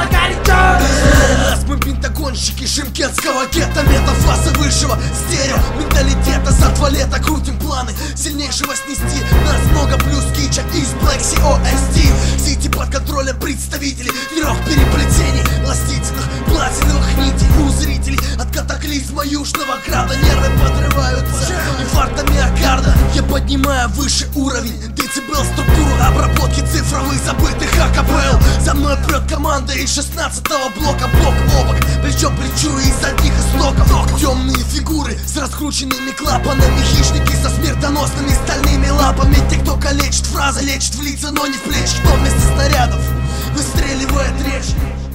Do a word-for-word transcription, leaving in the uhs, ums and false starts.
Маргарита. Нас мы пентагонщики шимкентского гетто, метафазы высшего стерео менталитета. За туалета крутим планы сильнейшего снести. Нас много плюс кича из Black си о эс ди. Сити под контролем представителей трех переплетений властительных платиновых нитей. У зрителей от катаклизма Южного Града нервы подрываются инфаркта миокарда. Я поднимаю выше уровень децибел, структуру обработки цифровых забытых АКПЛ. За мной прет команда из шестнадцатого блока, бок о бок, плечо к плечу из одних истоков. Темные фигуры с раскрученными клапанами, хищники со смертоносными стальными лапами. Те, кто калечит фразы, лечит в лица, но не в плечи. Кто вместо снарядов выстреливает речь.